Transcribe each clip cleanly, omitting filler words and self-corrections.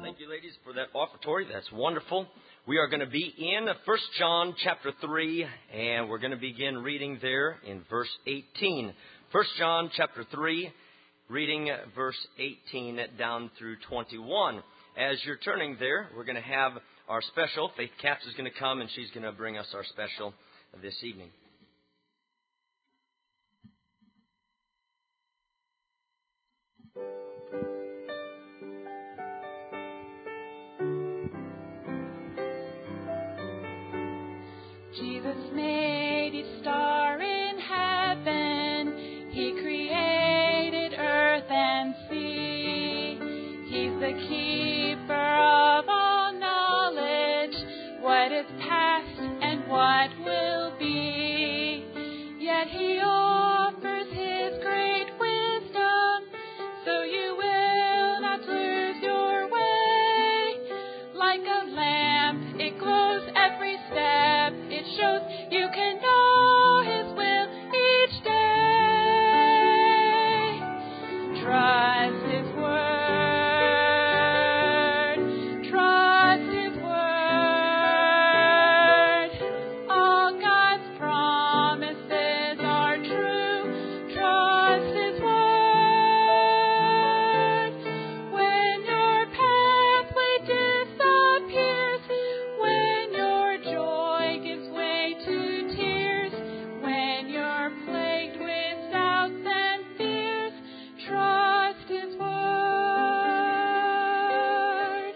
Thank you, ladies, for that offertory. That's wonderful. We are going to be in 1 John chapter 3, and we're going to begin reading there in verse 18. 1 John chapter 3, reading verse 18 down through 21. As you're turning there, we're going to have our special. Faith Capps is going to come, and she's going to bring us our special this evening. Jesus made each star in heaven. He created earth and sea. He's the keeper of all knowledge, what is past and what will be. Yet he offers his great wisdom, so you will not lose your way. Like a lamp, it glows every step. It shows you can know His will each day. Trust His word. Trust His word. All God's promises are true. Trust His word. When your pathway disappears, when your joy gives way to tears, when you're plagued with doubts and fears, trust His word.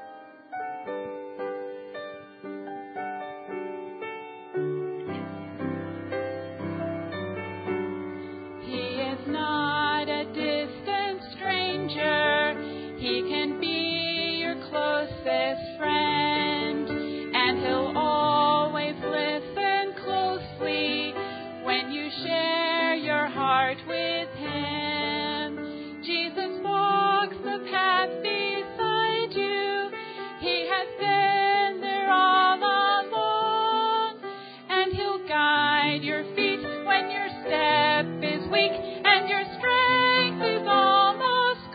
He is not a distant stranger. He can be your closest friend, and He'll always listen closely when you share your heart with Him. Jesus walks the path beside you. He has been there all along, and He'll guide your feet when your step is weak and your strength is almost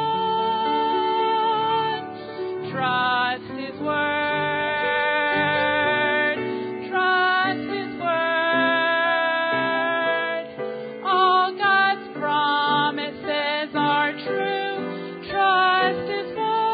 gone. Trust His word. Trust His word. All God's promises are true. Trust His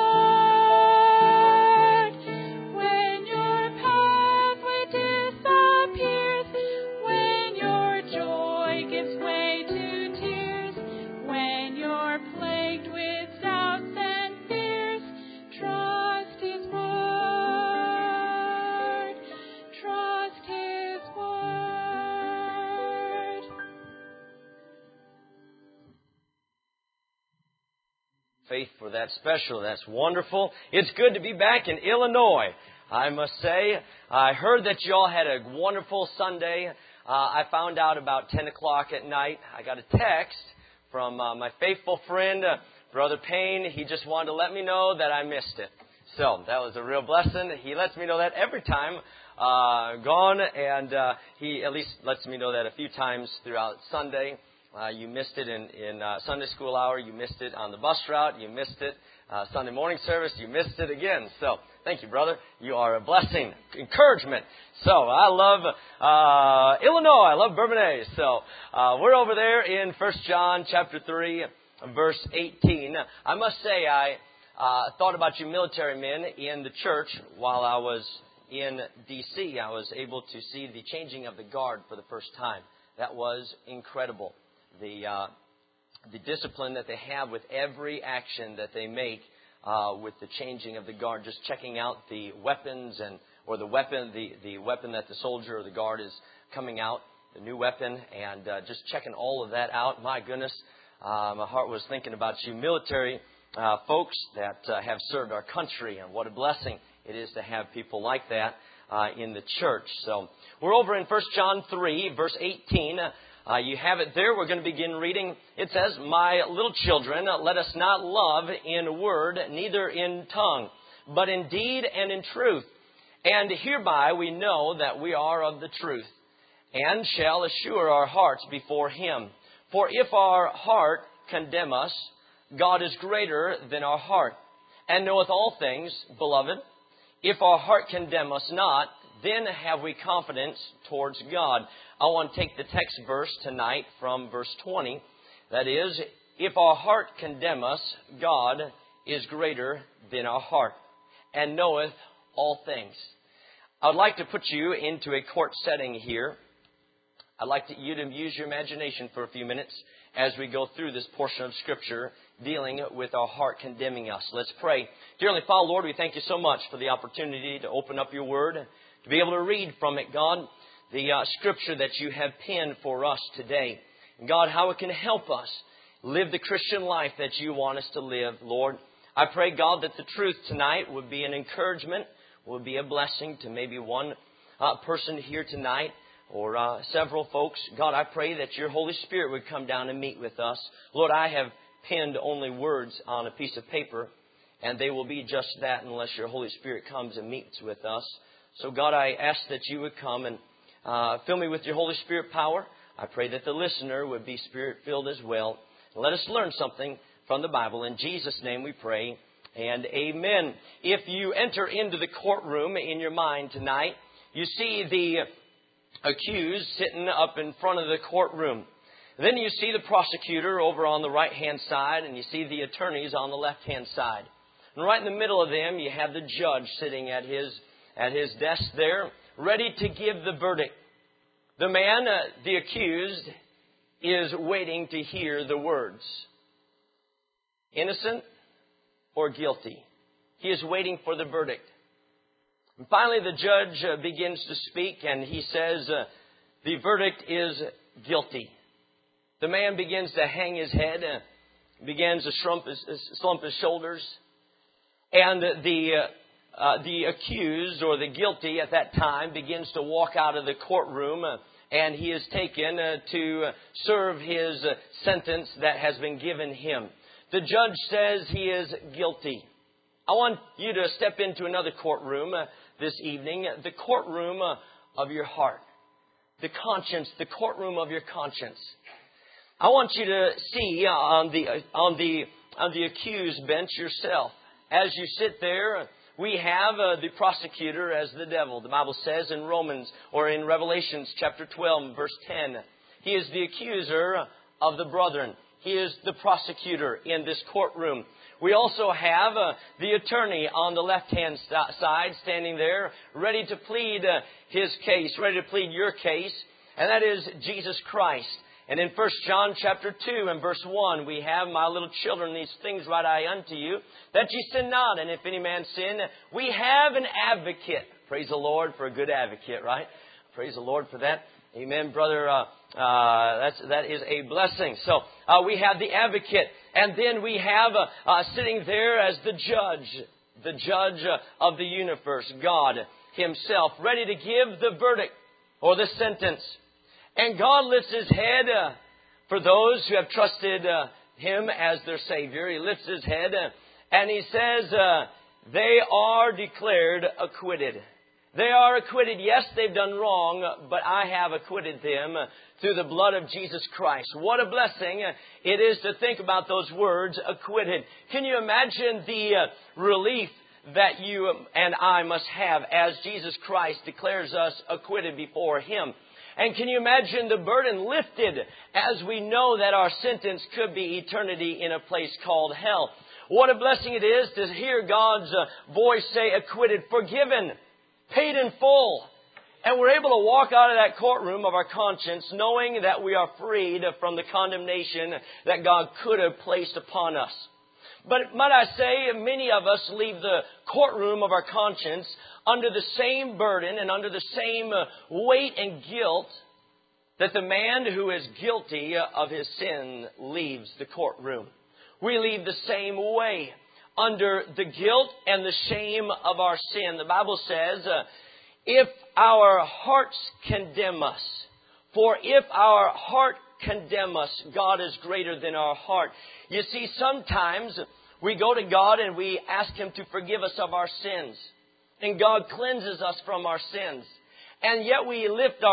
word. When your pathway disappears, when your joy gives way to tears, when you're plagued with doubts and fears, trust His word. Trust His word. Faith for that special. That's wonderful. It's good to be back in Illinois. I must say, I heard that you all had a wonderful Sunday. I found out about 10 o'clock at night. I got a text from my faithful friend, Brother Payne. He just wanted to let me know that I missed it. So that was a real blessing. He lets me know that every time gone, and he at least lets me know that a few times throughout Sunday. You missed it in Sunday school hour. You missed it on the bus route. You missed it Sunday morning service. You missed it again. So thank you, brother. You are a blessing, encouragement. So I love Illinois. I love Bourbonnais. So we're over there in 1 John chapter 3, verse 18. I must say I thought about you military men in the church while I was in D.C. I was able to see the changing of the guard for the first time. That was incredible. The discipline that they have with every action that they make with the changing of the guard, just checking out the weapons or the weapon that the soldier or the guard is coming out, the new weapon, and just checking all of that out. My goodness, my heart was thinking about you military folks that have served our country, and what a blessing it is to have people like that in the church. So we're over in 1 John 3, verse 18. You have it there. We're going to begin reading. It says, "My little children, let us not love in word, neither in tongue, but in deed and in truth. And hereby we know that we are of the truth, and shall assure our hearts before Him. For if our heart condemn us, God is greater than our heart, and knoweth all things, beloved, if our heart condemn us not, then have we confidence towards God. I want to take the text verse tonight from verse 20. That is, if our heart condemn us, God is greater than our heart, and knoweth all things. I would like to put you into a court setting here. I'd like you to use your imagination for a few minutes as we go through this portion of Scripture dealing with our heart condemning us. Let's pray. Dear Heavenly Father, Lord, we thank you so much for the opportunity to open up your Word, to be able to read from it, God, the Scripture that you have penned for us today. And God, how it can help us live the Christian life that you want us to live, Lord. I pray, God, that the truth tonight would be an encouragement, would be a blessing to maybe one person here tonight, or several folks. God, I pray that your Holy Spirit would come down and meet with us. Lord, I have penned only words on a piece of paper, and they will be just that unless your Holy Spirit comes and meets with us. So, God, I ask that you would come and fill me with your Holy Spirit power. I pray that the listener would be Spirit-filled as well. And let us learn something from the Bible. In Jesus' name we pray, and amen. If you enter into the courtroom in your mind tonight, you see the accused sitting up in front of the courtroom. Then you see the prosecutor over on the right-hand side, and you see the attorneys on the left-hand side. And right in the middle of them, you have the judge sitting at his desk there, ready to give the verdict. The man, the accused, is waiting to hear the words. Innocent or guilty? He is waiting for the verdict. And finally, the judge begins to speak, and he says, the verdict is guilty. The man begins to hang his head, begins to slump his shoulders, and the accused or the guilty at that time begins to walk out of the courtroom, and he is taken to serve his sentence that has been given him. The judge says he is guilty. I want you to step into another courtroom this evening, the courtroom of your heart, the conscience, the courtroom of your conscience. I want you to see on the accused bench yourself. As you sit there, we have the prosecutor as the devil. The Bible says in Romans or in Revelations chapter 12, verse 10, he is the accuser of the brethren. He is the prosecutor in this courtroom. We also have the attorney on the left-hand side standing there, ready to plead his case, ready to plead your case, and that is Jesus Christ. And in 1 John chapter 2 and verse 1, we have, my little children, these things write I unto you, that ye sin not. And if any man sin, we have an advocate. Praise the Lord for a good advocate, right? Praise the Lord for that. Amen, brother. That is a blessing. So we have the advocate. And then we have sitting there as the judge of the universe, God himself, ready to give the verdict or the sentence. And God lifts his head for those who have trusted him as their Savior. He lifts his head and he says, they are declared acquitted. They are acquitted. Yes, they've done wrong, but I have acquitted them through the blood of Jesus Christ. What a blessing it is to think about those words, acquitted. Can you imagine the relief that you and I must have as Jesus Christ declares us acquitted before him? And can you imagine the burden lifted as we know that our sentence could be eternity in a place called hell? What a blessing it is to hear God's voice say, acquitted, forgiven, paid in full. And we're able to walk out of that courtroom of our conscience knowing that we are freed from the condemnation that God could have placed upon us. But might I say, many of us leave the courtroom of our conscience under the same burden and under the same weight and guilt that the man who is guilty of his sin leaves the courtroom. We leave the same way, under the guilt and the shame of our sin. The Bible says, if our hearts condemn us, for if our heart condemn us, God is greater than our heart. You see, sometimes we go to God and we ask him to forgive us of our sins. And God cleanses us from our sins. and yet we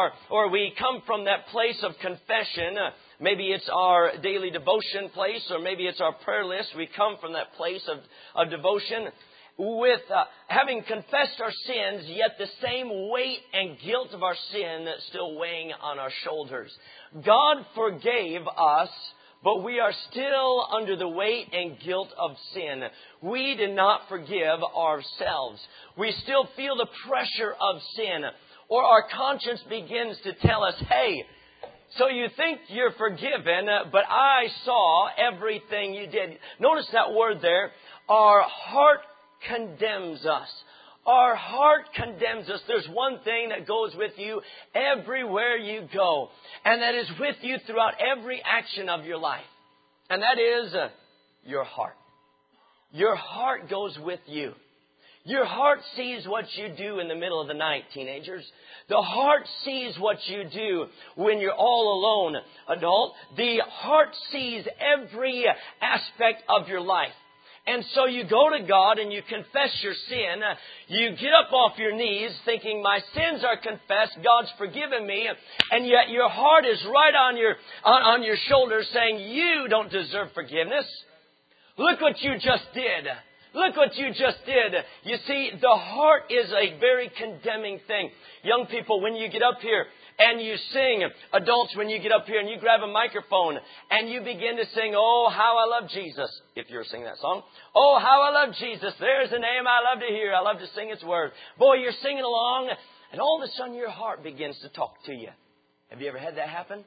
we come from that place of confession. Maybe it's our daily devotion place, or maybe it's our prayer list. We come from that place of devotion with having confessed our sins, yet the same weight and guilt of our sin still weighing on our shoulders. God forgave us, but we are still under the weight and guilt of sin. We did not forgive ourselves. We still feel the pressure of sin, or our conscience begins to tell us, hey, so you think you're forgiven, but I saw everything you did. Notice that word there. Our heart condemns us. Our heart condemns us. There's one thing that goes with you everywhere you go, and that is with you throughout every action of your life. And that is your heart. Your heart goes with you. Your heart sees what you do in the middle of the night, teenagers. The heart sees what you do when you're all alone, adult. The heart sees every aspect of your life. And so you go to God and you confess your sin. You get up off your knees thinking, my sins are confessed, God's forgiven me. And yet your heart is right on your shoulders saying, you don't deserve forgiveness. Look what you just did. Look what you just did. You see, the heart is a very condemning thing. Young people, when you get up here and you sing, adults, when you get up here and you grab a microphone and you begin to sing, oh, how I love Jesus, if you're singing that song. Oh, how I love Jesus. There's a name I love to hear. I love to sing its word. Boy, you're singing along and all of a sudden your heart begins to talk to you. Have you ever had that happen?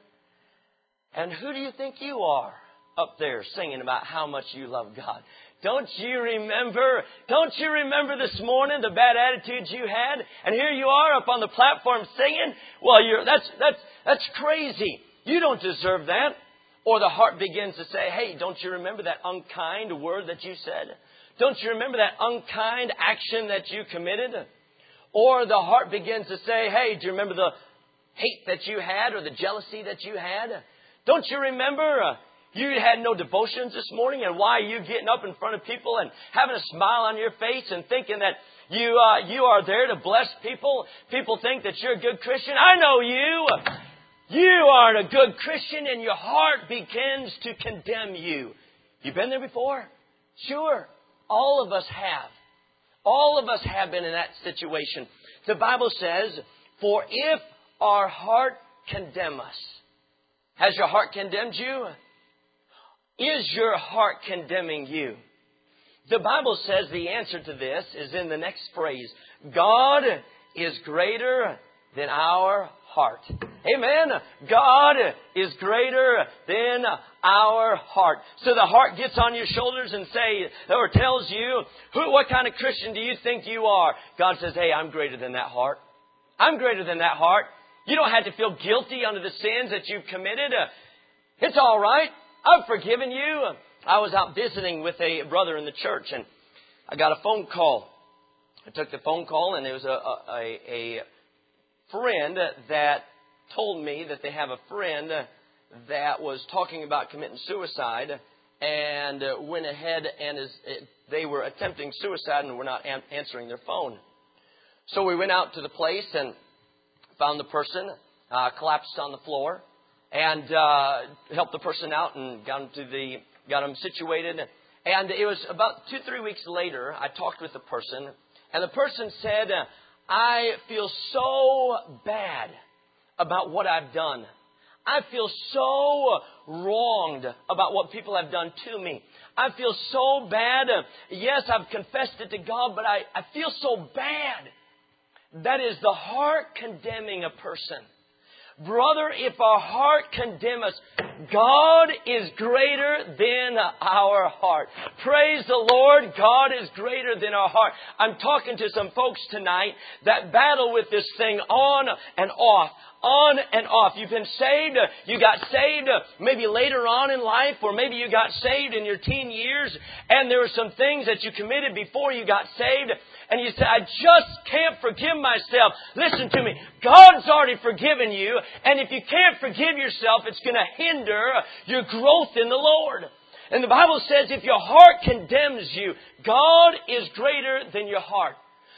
And who do you think you are up there singing about how much you love God? Don't you remember this morning the bad attitudes you had? And here you are up on the platform singing? Well, that's crazy. You don't deserve that. Or the heart begins to say, hey, don't you remember that unkind word that you said? Don't you remember that unkind action that you committed? Or the heart begins to say, hey, do you remember the hate that you had or the jealousy that you had? Don't you remember you had no devotions this morning, and why are you getting up in front of people and having a smile on your face and thinking that you are there to bless people? People think that you're a good Christian. I know you. You aren't a good Christian, and your heart begins to condemn you. You been there before? Sure. All of us have. All of us have been in that situation. The Bible says, for if our heart condemn us. Has your heart condemned you? Is your heart condemning you? The Bible says the answer to this is in the next phrase. God is greater than our heart. Amen. God is greater than our heart. So the heart gets on your shoulders and tells you, what kind of Christian do you think you are? God says, hey, I'm greater than that heart. I'm greater than that heart. You don't have to feel guilty under the sins that you've committed. It's all right. I've forgiven you. I was out visiting with a brother in the church, and I got a phone call. I took the phone call, and it was a friend that told me that they have a friend that was talking about committing suicide and went ahead and they were attempting suicide and were not answering their phone. So we went out to the place and found the person, collapsed on the floor, and helped the person out and got him situated. And it was about 2-3 weeks later, I talked with the person, and the person said, I feel so bad about what I've done. I feel so wronged about what people have done to me. I feel so bad. Yes, I've confessed it to God, but I feel so bad. That is the heart condemning a person. Brother, if our heart condemn us, God is greater than our heart. Praise the Lord, God is greater than our heart. I'm talking to some folks tonight that battle with this thing on and off. On and off. You've been saved. You got saved maybe later on in life, or maybe you got saved in your teen years, and there were some things that you committed before you got saved, and you said, I just can't forgive myself. Listen to me. God's already forgiven you, and if you can't forgive yourself, it's going to hinder your growth in the Lord. And the Bible says if your heart condemns you, God is greater than your heart.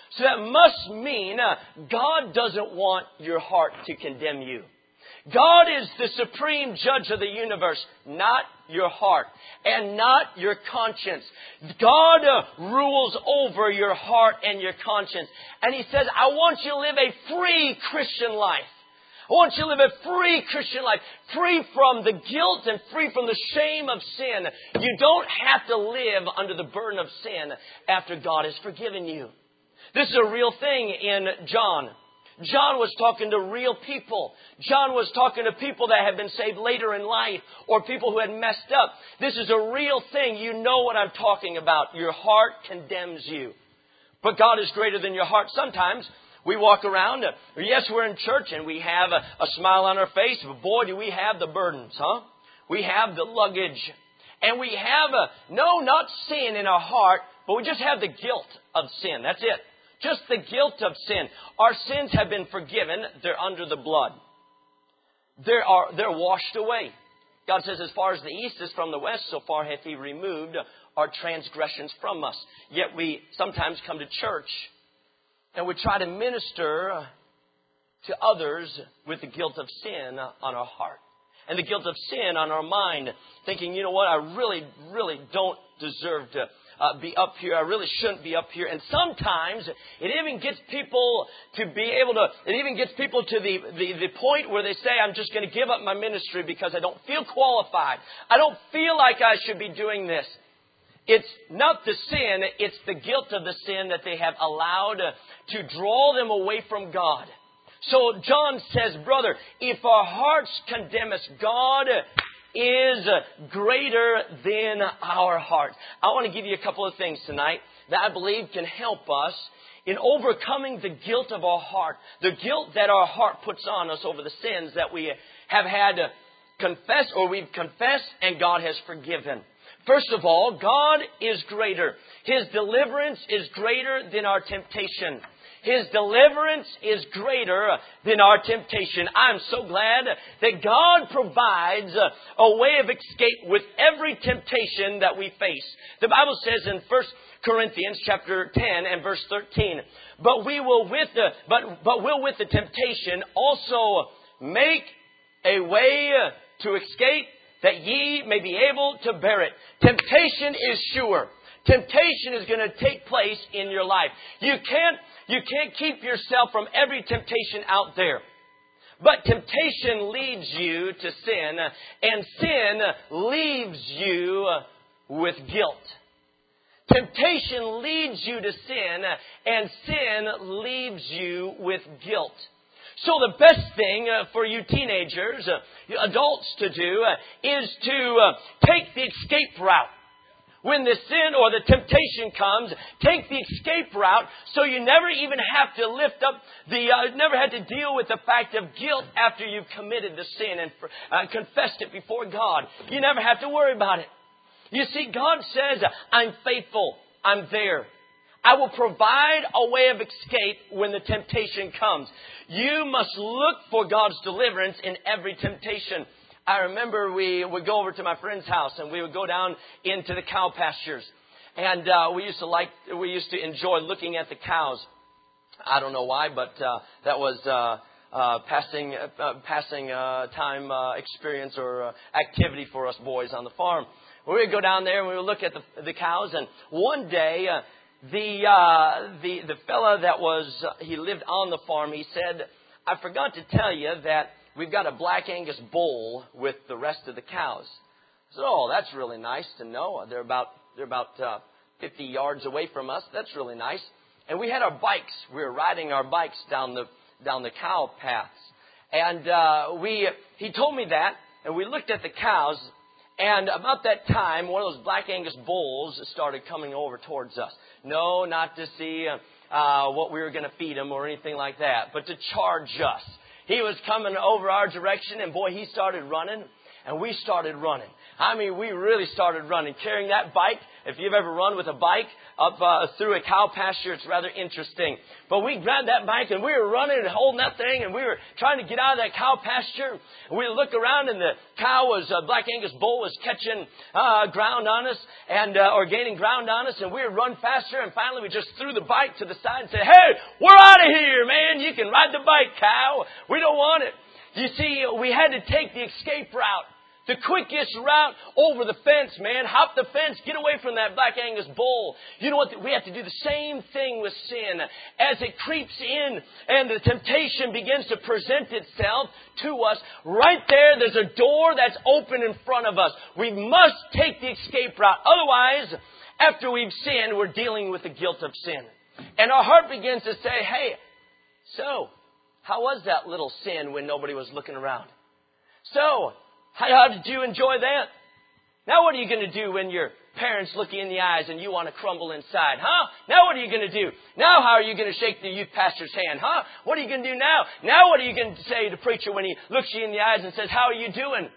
So that must mean God doesn't want your heart to condemn you. God is the supreme judge of the universe, not your heart and not your conscience. God rules over your heart and your conscience. And He says, I want you to live a free Christian life. I want you to live a free Christian life, free from the guilt and free from the shame of sin. You don't have to live under the burden of sin after God has forgiven you. This is a real thing in John. John was talking to real people. John was talking to people that had been saved later in life or people who had messed up. This is a real thing. You know what I'm talking about. Your heart condemns you. But God is greater than your heart. Sometimes we walk around, yes, we're in church and we have a smile on our face, but boy, do we have the burdens, huh? We have the luggage. And we have, not sin in our heart, but we just have the guilt of sin. That's it. Just the guilt of sin. Our sins have been forgiven. They're under the blood. They're washed away. God says, as far as the east is from the west, so far hath He removed our transgressions from us. Yet we sometimes come to church and we try to minister to others with the guilt of sin on our heart. And the guilt of sin on our mind. Thinking, you know what, I really, really don't deserve to be up here. I really shouldn't be up here. And sometimes it even gets people to the point where they say, I'm just going to give up my ministry because I don't feel qualified. I don't feel like I should be doing this. It's not the sin, it's the guilt of the sin that they have allowed to draw them away from God. So John says, brother, if our hearts condemn us, God is greater than our heart. I want to give you a couple of things tonight that I believe can help us in overcoming the guilt of our heart. The guilt that our heart puts on us over the sins that we have had to confess or we've confessed and God has forgiven. First of all, God is greater. His deliverance is greater than our temptation. His deliverance is greater than our temptation. I'm so glad that God provides a way of escape with every temptation that we face. The Bible says in 1 Corinthians chapter 10 and verse 13, but will with the temptation also make a way to escape that ye may be able to bear it. Temptation is sure. Temptation is going to take place in your life. You can't keep yourself from every temptation out there. But temptation leads you to sin, and sin leaves you with guilt. Temptation leads you to sin, and sin leaves you with guilt. So the best thing for you teenagers, adults to do, is to take the escape route. When the sin or the temptation comes, take the escape route so you never even have to never had to deal with the fact of guilt after you've committed the sin and confessed it before God. You never have to worry about it. You see, God says, I'm faithful. I'm there. I will provide a way of escape when the temptation comes. You must look for God's deliverance in every temptation. I remember we would go over to my friend's house and we would go down into the cow pastures. And we used to enjoy looking at the cows. I don't know why, but that was passing time experience or activity for us boys on the farm. We would go down there and we would look at the cows. And one day, the fella he lived on the farm, he said, I forgot to tell you that we've got a Black Angus bull with the rest of the cows. I said, oh, that's really nice to know. They're about 50 yards away from us. That's really nice. And we had our bikes. We were riding our bikes down the cow paths. And he told me that, and we looked at the cows. And about that time, one of those Black Angus bulls started coming over towards us. No, not to see what we were going to feed him or anything like that, but to charge us. He was coming over our direction, and boy, he started running, and we started running. I mean, we really started running. Carrying that bike, if you've ever run with a bike up through a cow pasture, it's rather interesting. But we grabbed that bike and we were running and holding that thing and we were trying to get out of that cow pasture. We look around and the cow was, Black Angus bull was catching ground on us or gaining ground on us, and we would run faster, and finally we just threw the bike to the side and said, "Hey, we're out of here, man. You can ride the bike, cow. We don't want it." You see, we had to take the escape route. The quickest route over the fence, man. Hop the fence. Get away from that Black Angus bull. You know what? We have to do the same thing with sin. As it creeps in and the temptation begins to present itself to us, right there's a door that's open in front of us. We must take the escape route. Otherwise, after we've sinned, we're dealing with the guilt of sin. And our heart begins to say, "Hey, so how was that little sin when nobody was looking around? So, how did you enjoy that? Now what are you going to do when your parents look you in the eyes and you want to crumble inside? Now what are you going to do? Now how are you going to shake the youth pastor's hand? What are you going to do now? Now what are you going to say to the preacher when he looks you in the eyes and says, 'How are you doing?'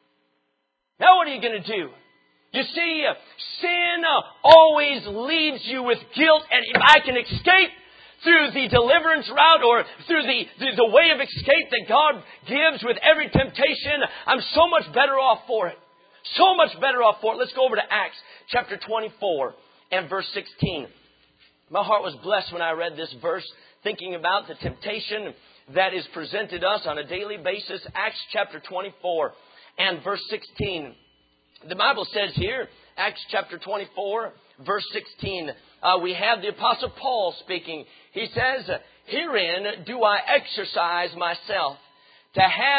Now what are you going to do?" You see, sin always leaves you with guilt, and if I can escape through the deliverance route or through the way of escape that God gives with every temptation, I'm so much better off for it. So much better off for it. Let's go over to Acts chapter 24 and verse 16. My heart was blessed when I read this verse, thinking about the temptation that is presented us on a daily basis. Acts chapter 24 and verse 16. The Bible says here, Acts chapter 24, verse 16, we have the Apostle Paul speaking. He says, "Herein do I exercise myself, to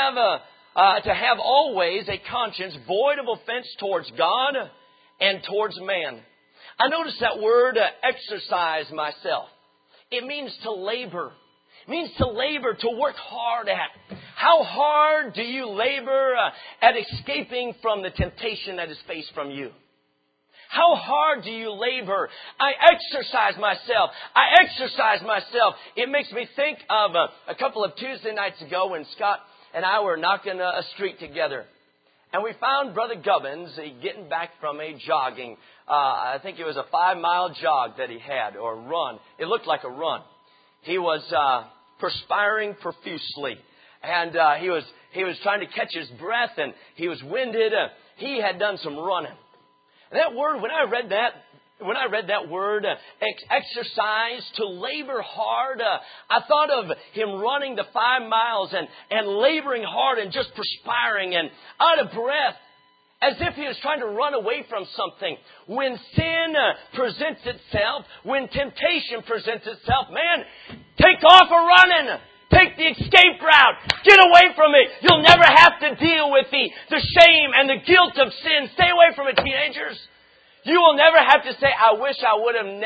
have always a conscience void of offense towards God and towards man." I notice that word, exercise myself. It means to labor. It means to labor, to work hard at. How hard do you labor at escaping from the temptation that is faced from you? How hard do you labor? I exercise myself. I exercise myself. It makes me think of a couple of Tuesday nights ago when Scott and I were knocking a street together. And we found Brother Gubbins getting back from a jogging. I think it was a 5-mile jog that he had, or run. It looked like a run. He was perspiring profusely. And he was trying to catch his breath, and he was winded. He had done some running. And that word, when I read that word, exercise, to labor hard, I thought of him running the 5 miles and laboring hard and just perspiring and out of breath, as if he was trying to run away from something. When sin presents itself, when temptation presents itself, man, take off a running. Take the escape route. Get away from it. You'll never have to deal with the shame and the guilt of sin. Stay away from it, teenagers. You will never have to say, I wish I would have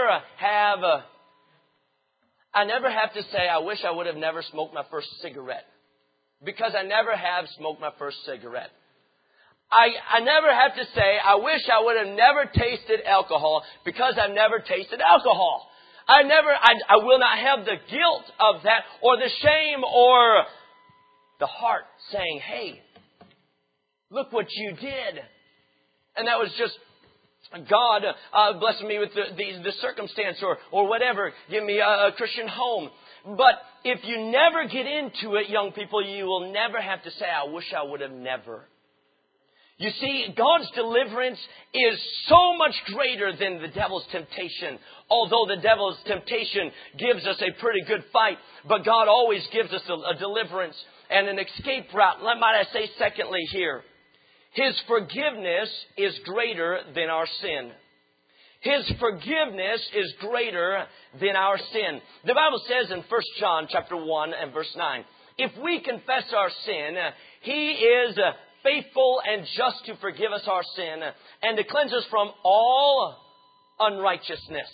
never smoked my first cigarette. Because I never have smoked my first cigarette. I never have to say, I wish I would have never tasted alcohol, because I've never tasted alcohol. I will not have the guilt of that, or the shame, or the heart saying, "Hey, look what you did." And that was just God blessing me with the circumstance or whatever. Give me a Christian home. But if you never get into it, young people, you will never have to say, "I wish I would have never." You see, God's deliverance is so much greater than the devil's temptation. Although the devil's temptation gives us a pretty good fight, but God always gives us a deliverance and an escape route. Might I say secondly here, His forgiveness is greater than our sin. His forgiveness is greater than our sin. The Bible says in 1 John chapter 1 and verse 9, if we confess our sin, He is faithful and just to forgive us our sin and to cleanse us from all unrighteousness.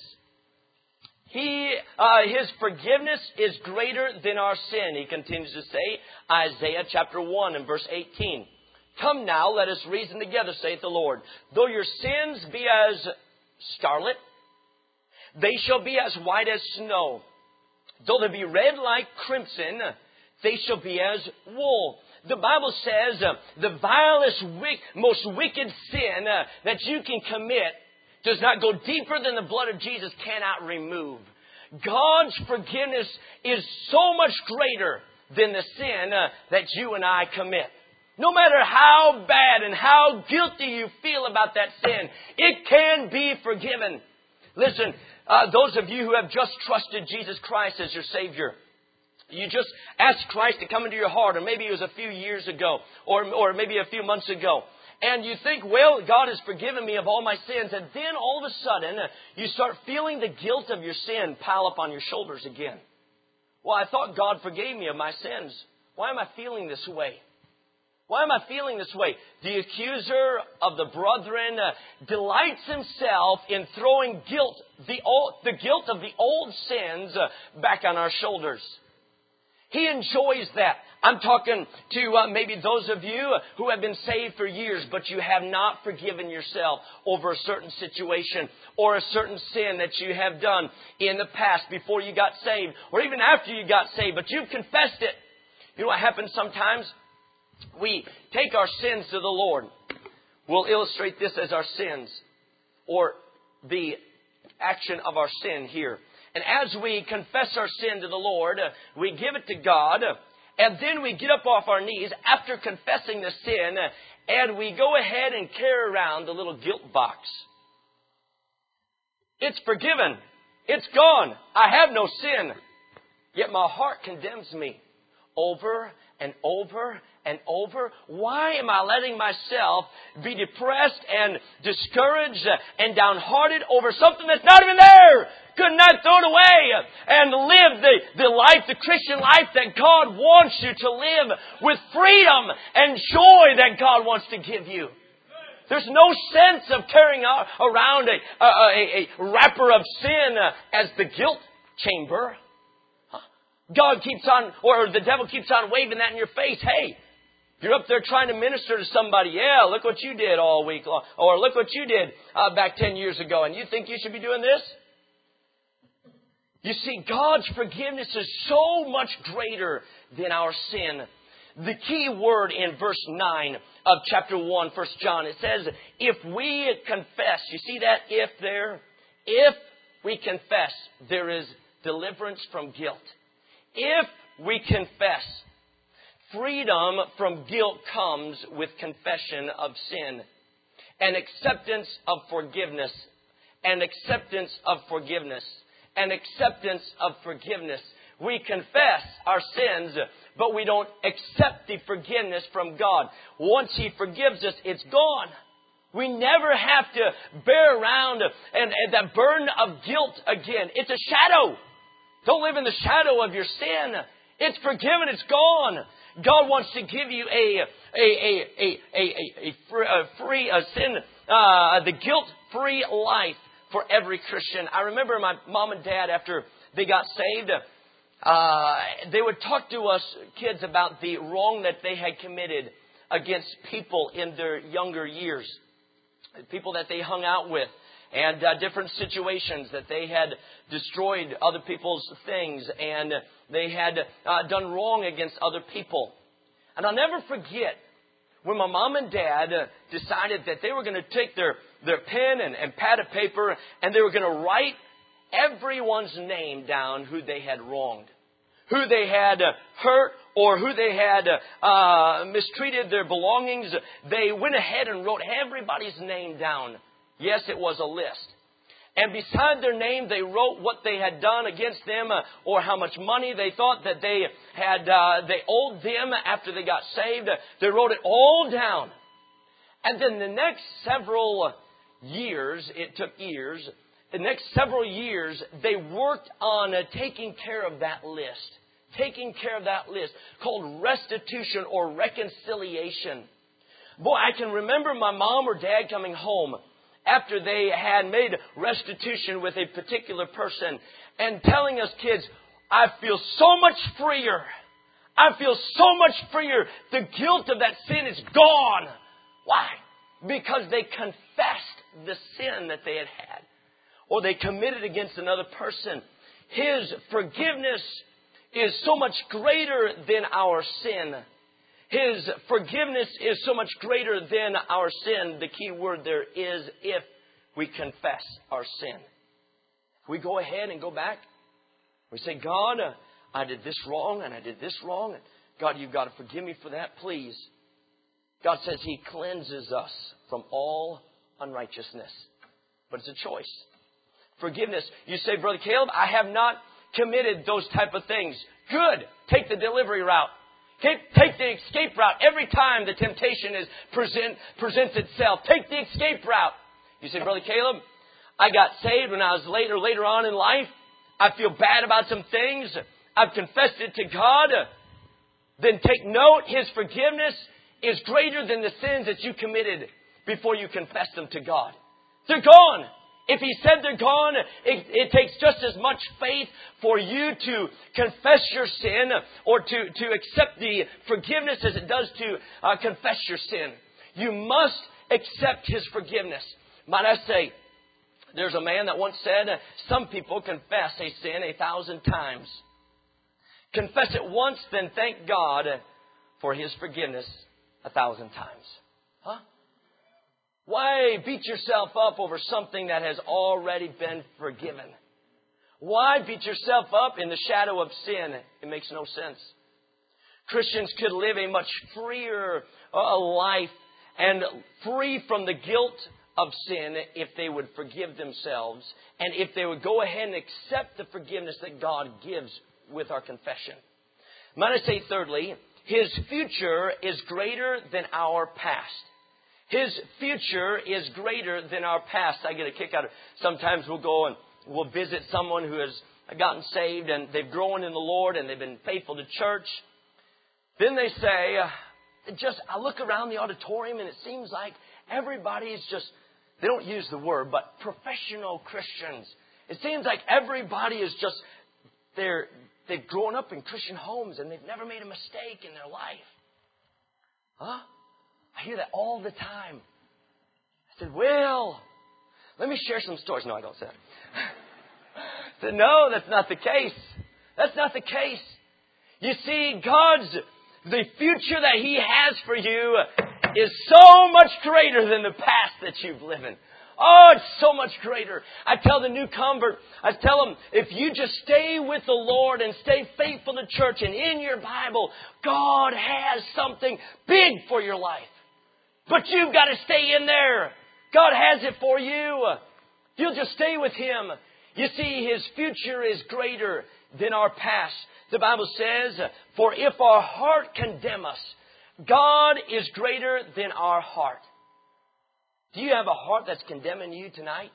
His forgiveness is greater than our sin. He continues to say, Isaiah chapter 1 and verse 18. Come now, let us reason together, saith the Lord. Though your sins be as scarlet, they shall be as white as snow. Though they be red like crimson, they shall be as wool. The Bible says the vilest, most wicked sin that you can commit does not go deeper than the blood of Jesus cannot remove. God's forgiveness is so much greater than the sin that you and I commit. No matter how bad and how guilty you feel about that sin, it can be forgiven. Listen, those of you who have just trusted Jesus Christ as your Savior, you just asked Christ to come into your heart, or maybe it was a few years ago, or maybe a few months ago. And you think, well, God has forgiven me of all my sins. And then all of a sudden, you start feeling the guilt of your sin pile up on your shoulders again. Well, I thought God forgave me of my sins. Why am I feeling this way? Why am I feeling this way? The accuser of the brethren delights himself in throwing the guilt of the old sins back on our shoulders. He enjoys that. I'm talking to maybe those of you who have been saved for years, but you have not forgiven yourself over a certain situation or a certain sin that you have done in the past before you got saved, or even after you got saved, but you've confessed it. You know what happens sometimes? We take our sins to the Lord. We'll illustrate this as our sins, or the action of our sin here. And as we confess our sin to the Lord, we give it to God, and then we get up off our knees after confessing the sin, and we go ahead and carry around the little guilt box. It's forgiven. It's gone. I have no sin. Yet my heart condemns me over and over and over. Why am I letting myself be depressed and discouraged and downhearted over something that's not even there? Couldn't I throw it away and live the life, the Christian life that God wants you to live with freedom and joy that God wants to give you? There's no sense of carrying around a wrapper of sin as the guilt chamber. God keeps on, or the devil keeps on waving that in your face. Hey, you're up there trying to minister to somebody. Yeah, look what you did all week long. Or look what you did back 10 years ago. And you think you should be doing this? You see, God's forgiveness is so much greater than our sin. The key word in verse 9 of chapter 1, 1 John, it says, if we confess, you see that if there? If we confess, there is deliverance from guilt. If we confess, freedom from guilt comes with confession of sin and acceptance of forgiveness and acceptance of forgiveness and acceptance of forgiveness. We confess our sins, but we don't accept the forgiveness from God. Once He forgives us, it's gone. We never have to bear around and that burden of guilt again. It's a shadow. Don't live in the shadow of your sin. It's forgiven. It's gone. God wants to give you the guilt-free life for every Christian. I remember my mom and dad, after they got saved, they would talk to us kids about the wrong that they had committed against people in their younger years, people that they hung out with, and different situations that they had destroyed other people's things, and they had done wrong against other people. And I'll never forget when my mom and dad decided that they were going to take their pen and pad of paper, and they were going to write everyone's name down who they had wronged, who they had hurt, or who they had mistreated their belongings. They went ahead and wrote everybody's name down. Yes, it was a list. And beside their name, they wrote what they had done against them, or how much money they thought that they owed them after they got saved. They wrote it all down. And then the next several years, it took years, the next several years, they worked on taking care of that list. Taking care of that list, called restitution or reconciliation. Boy, I can remember my mom or dad coming home after they had made restitution with a particular person and telling us kids, I feel so much freer. I feel so much freer. The guilt of that sin is gone. Why? Because they confessed the sin that they had had, or they committed against another person. His forgiveness is so much greater than our sin. His forgiveness is so much greater than our sin. The key word there is if we confess our sin. If we go ahead and go back, we say, God, I did this wrong and I did this wrong. God, you've got to forgive me for that, please. God says He cleanses us from all unrighteousness. But it's a choice. Forgiveness. You say, Brother Caleb, I have not committed those type of things. Good. Take the delivery route. Take the escape route. Every time the temptation presents itself, take the escape route. You say, Brother Caleb, I got saved when I was later on in life. I feel bad about some things. I've confessed it to God. Then take note, His forgiveness is greater than the sins that you committed before you confessed them to God. They're gone. If He said they're gone, it takes just as much faith for you to confess your sin or to accept the forgiveness as it does to confess your sin. You must accept His forgiveness. Might I say, there's a man that once said, some people confess a sin 1,000 times. Confess it once, then thank God for His forgiveness 1,000 times. Huh? Why beat yourself up over something that has already been forgiven? Why beat yourself up in the shadow of sin? It makes no sense. Christians could live a much freer life and free from the guilt of sin if they would forgive themselves and if they would go ahead and accept the forgiveness that God gives with our confession. Might I say thirdly, His future is greater than our past. His future is greater than our past. I get a kick out of sometimes we'll go and we'll visit someone who has gotten saved and they've grown in the Lord and they've been faithful to church. Then they say, I look around the auditorium and it seems like everybody is just, they don't use the word, but professional Christians. It seems like everybody is just, they've grown up in Christian homes and they've never made a mistake in their life. Huh? I hear that all the time. I said, well, let me share some stories. No, I don't say that. I said, no, that's not the case. That's not the case. You see, the future that He has for you is so much greater than the past that you've lived in. Oh, it's so much greater. I tell the new convert, I tell them, if you just stay with the Lord and stay faithful to church and in your Bible, God has something big for your life. But you've got to stay in there. God has it for you. You'll just stay with Him. You see, His future is greater than our past. The Bible says, for if our heart condemn us, God is greater than our heart. Do you have a heart that's condemning you tonight?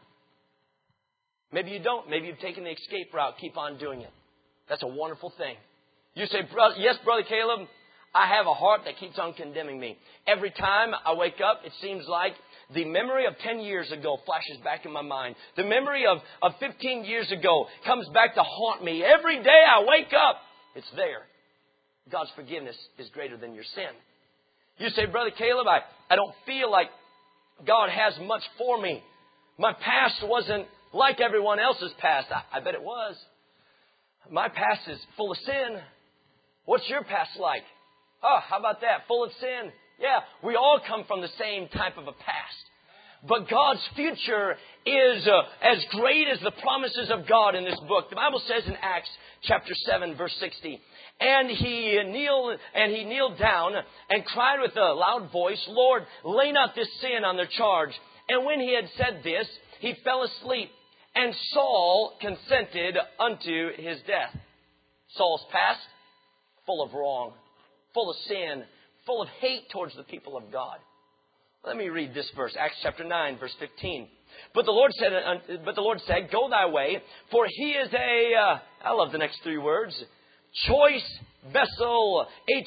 Maybe you don't. Maybe you've taken the escape route. Keep on doing it. That's a wonderful thing. You say, yes, Brother Caleb, I have a heart that keeps on condemning me. Every time I wake up, it seems like the memory of 10 years ago flashes back in my mind. The memory of 15 years ago comes back to haunt me. Every day I wake up, it's there. God's forgiveness is greater than your sin. You say, Brother Caleb, I don't feel like God has much for me. My past wasn't like everyone else's past. I bet it was. My past is full of sin. What's your past like? Oh, how about that? Full of sin. Yeah, we all come from the same type of a past. But God's future is as great as the promises of God in this book. The Bible says in Acts chapter 7, verse 60, And he kneeled down and cried with a loud voice, Lord, lay not this sin on their charge. And when he had said this, he fell asleep, and Saul consented unto his death. Saul's past, full of wrong, full of sin, full of hate towards the people of God. Let me read this verse, Acts chapter 9, verse 15. But the Lord said, Go thy way, for he is I love the next three words, a choice vessel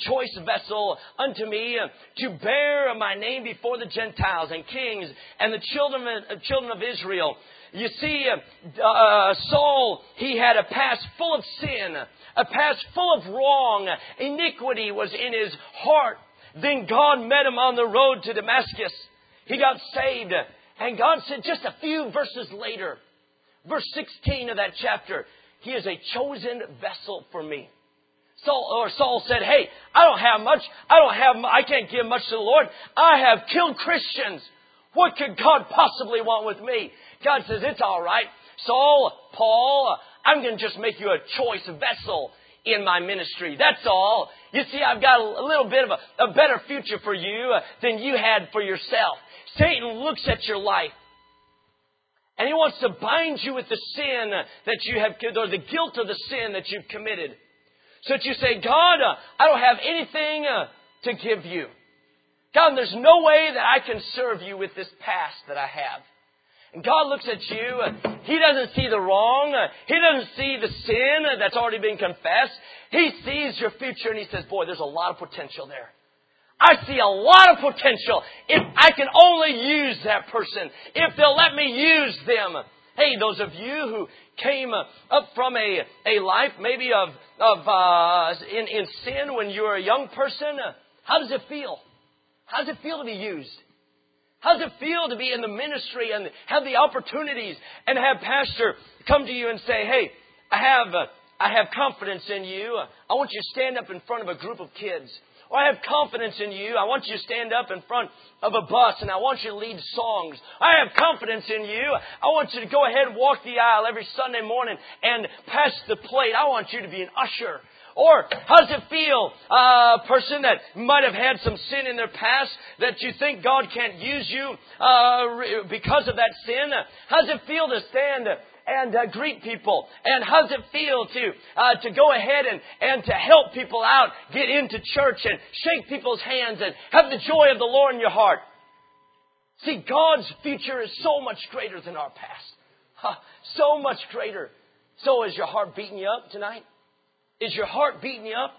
unto me to bear my name before the Gentiles and kings and the children of Israel. You see, Saul, he had a past full of sin, a past full of wrong. Iniquity was in his heart. Then God met him on the road to Damascus. He got saved. And God said just a few verses later, verse 16 of that chapter, He is a chosen vessel for me. Saul said, hey, I don't have much. I can't give much to the Lord. I have killed Christians. What could God possibly want with me? God says, it's all right. Saul, Paul, I'm going to just make you a choice vessel in my ministry. That's all. You see, I've got a little bit of a better future for you than you had for yourself. Satan looks at your life, and he wants to bind you with the sin that you have, or the guilt of the sin that you've committed. So that you say, God, I don't have anything to give you. God, there's no way that I can serve you with this past that I have. And God looks at you. He doesn't see the wrong. He doesn't see the sin that's already been confessed. He sees your future and He says, boy, there's a lot of potential there. I see a lot of potential if I can only use that person. If they'll let me use them. Hey, those of you who came up from a life maybe in sin when you were a young person, how does it feel? How does it feel to be used? How does it feel to be in the ministry and have the opportunities and have pastor come to you and say, hey, I have confidence in you. I want you to stand up in front of a group of kids. Or I have confidence in you. I want you to stand up in front of a bus and I want you to lead songs. I have confidence in you. I want you to go ahead and walk the aisle every Sunday morning and pass the plate. I want you to be an usher. Or how does it feel, a person that might have had some sin in their past, that you think God can't use you because of that sin? How does it feel to stand and greet people? And how does it feel to go ahead and to help people out, get into church and shake people's hands and have the joy of the Lord in your heart? See, God's future is so much greater than our past. So much greater. So is your heart beating you up tonight? Is your heart beating you up?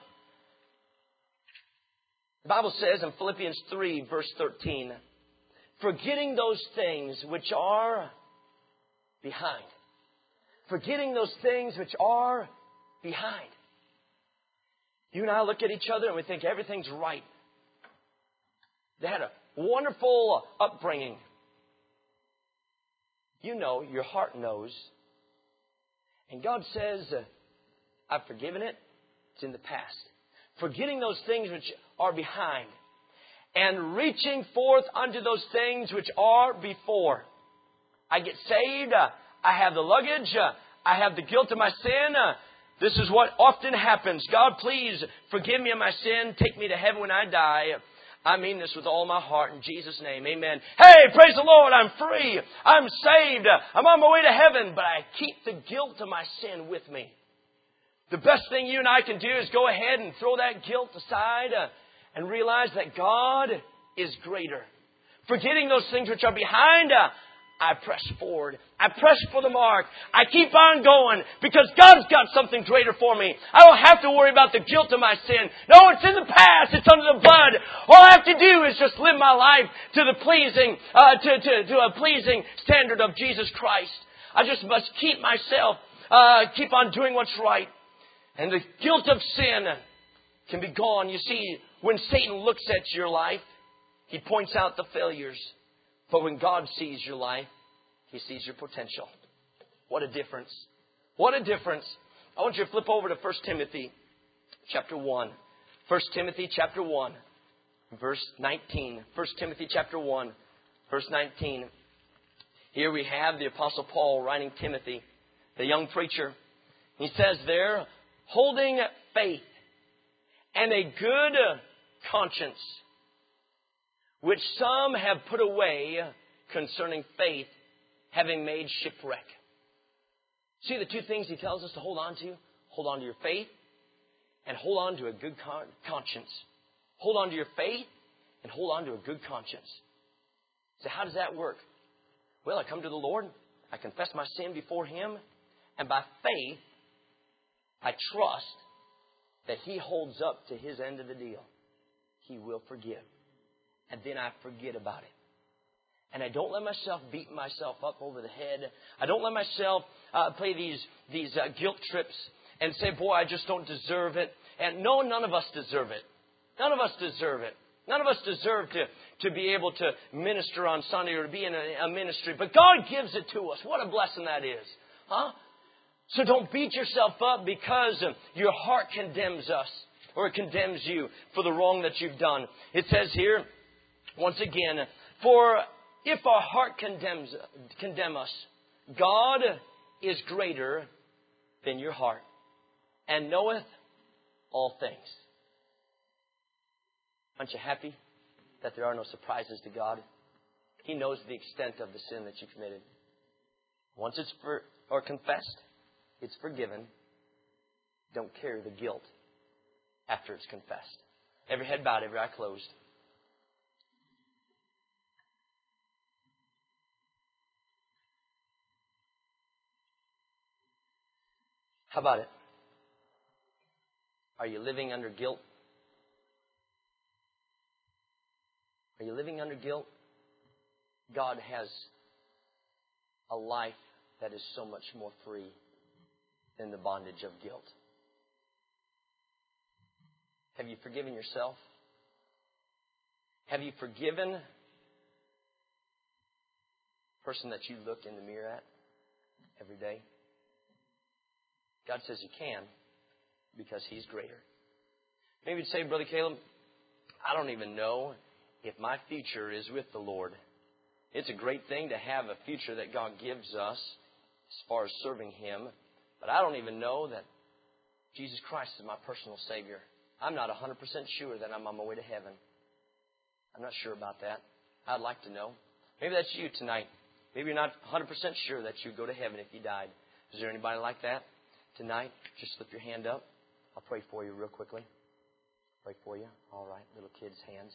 The Bible says in Philippians 3, verse 13, forgetting those things which are behind. Forgetting those things which are behind. You and I look at each other and we think everything's right. They had a wonderful upbringing. You know, your heart knows. And God says, I've forgiven it. It's in the past. Forgetting those things which are behind. And reaching forth unto those things which are before. I get saved. I have the luggage. I have the guilt of my sin. This is what often happens. God, please forgive me of my sin. Take me to heaven when I die. I mean this with all my heart in Jesus' name. Amen. Hey, praise the Lord. I'm free. I'm saved. I'm on my way to heaven. But I keep the guilt of my sin with me. The best thing you and I can do is go ahead and throw that guilt aside and realize that God is greater. Forgetting those things which are behind, I press forward. I press for the mark. I keep on going because God's got something greater for me. I don't have to worry about the guilt of my sin. No, it's in the past. It's under the blood. All I have to do is just live my life to the pleasing, to a pleasing standard of Jesus Christ. I just must keep on doing what's right. And the guilt of sin can be gone. You see, when Satan looks at your life, he points out the failures. But when God sees your life, He sees your potential. What a difference. What a difference. I want you to flip over to 1 Timothy chapter 1. 1 Timothy chapter 1, verse 19. 1 Timothy chapter 1, verse 19. Here we have the Apostle Paul writing Timothy, the young preacher. He says there, holding faith and a good conscience, which some have put away concerning faith, having made shipwreck. See the two things he tells us to hold on to? Hold on to your faith and hold on to a good conscience. Hold on to your faith and hold on to a good conscience. So how does that work? Well, I come to the Lord, I confess my sin before Him, and by faith, I trust that He holds up to His end of the deal. He will forgive. And then I forget about it. And I don't let myself beat myself up over the head. I don't let myself play these guilt trips and say, boy, I just don't deserve it. And no, none of us deserve it. None of us deserve it. None of us deserve to be able to minister on Sunday or to be in a ministry. But God gives it to us. What a blessing that is. Huh? So don't beat yourself up because your heart condemns us or it condemns you for the wrong that you've done. It says here, once again, for if our heart condemn us, God is greater than your heart and knoweth all things. Aren't you happy that there are no surprises to God? He knows the extent of the sin that you committed. Once it's confessed, it's forgiven. Don't carry the guilt after it's confessed. Every head bowed, every eye closed. How about it? Are you living under guilt? Are you living under guilt? God has a life that is so much more free than the bondage of guilt. Have you forgiven yourself? Have you forgiven the person that you look in the mirror at every day? God says you can because He's greater. Maybe you'd say, Brother Caleb, I don't even know if my future is with the Lord. It's a great thing to have a future that God gives us as far as serving Him. But I don't even know that Jesus Christ is my personal Savior. I'm not 100% sure that I'm on my way to heaven. I'm not sure about that. I'd like to know. Maybe that's you tonight. Maybe you're not 100% sure that you'd go to heaven if you died. Is there anybody like that tonight? Just slip your hand up. I'll pray for you real quickly. Pray for you. All right. Little kids' hands.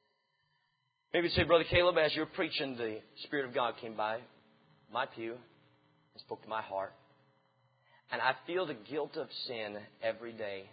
Maybe you say, Brother Caleb, as you were preaching, the Spirit of God came by my pew and spoke to my heart. And I feel the guilt of sin every day.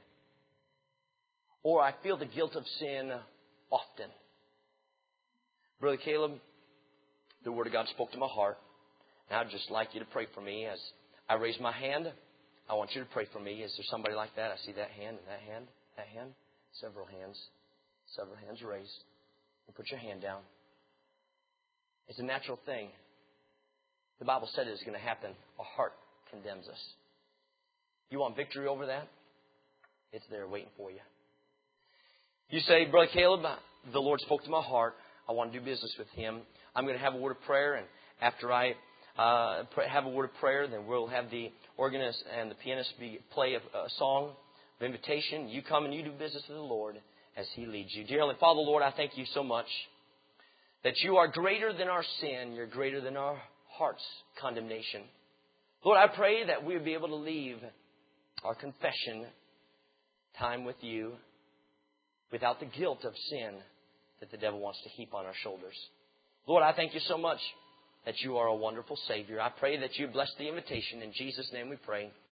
Or I feel the guilt of sin often. Brother Caleb, the Word of God spoke to my heart. And I'd just like you to pray for me. As I raise my hand, I want you to pray for me. Is there somebody like that? I see that hand and that hand, that hand. Several hands raised. And put your hand down. It's a natural thing. The Bible said it's going to happen. Our heart condemns us. You want victory over that? It's there waiting for you. You say, Brother Caleb, the Lord spoke to my heart. I want to do business with Him. I'm going to have a word of prayer. And after I have a word of prayer, then we'll have the organist and the pianist play a song of invitation. You come and you do business with the Lord as He leads you. Dear Heavenly Father, Lord, I thank You so much that You are greater than our sin. You're greater than our heart's condemnation. Lord, I pray that we'll be able to leave our confession time with You without the guilt of sin that the devil wants to heap on our shoulders. Lord, I thank You so much that You are a wonderful Savior. I pray that You bless the invitation. In Jesus' name we pray.